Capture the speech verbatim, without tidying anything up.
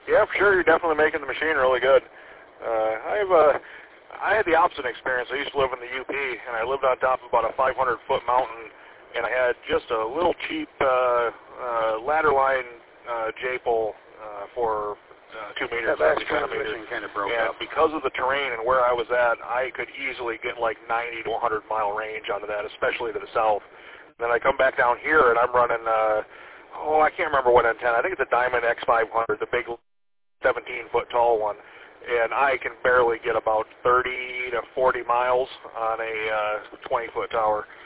Yeah, for sure. You're definitely making the machine really good. Uh, I've uh, I had the opposite experience. I used to live in the U P, and I lived on top of about a five hundred foot mountain, and I had just a little cheap uh, uh, ladder line uh, J-pole uh, for uh, two meters. That last transmission kind of broke and up. because of the terrain and where I was at, I could easily get like ninety to one hundred mile range onto that, especially to the south. Then I come back down here, and I'm running, uh, oh, I can't remember what antenna. I think it's a Diamond X five hundred, the big seventeen foot tall one. And I can barely get about thirty to forty miles on a uh, twenty foot tower.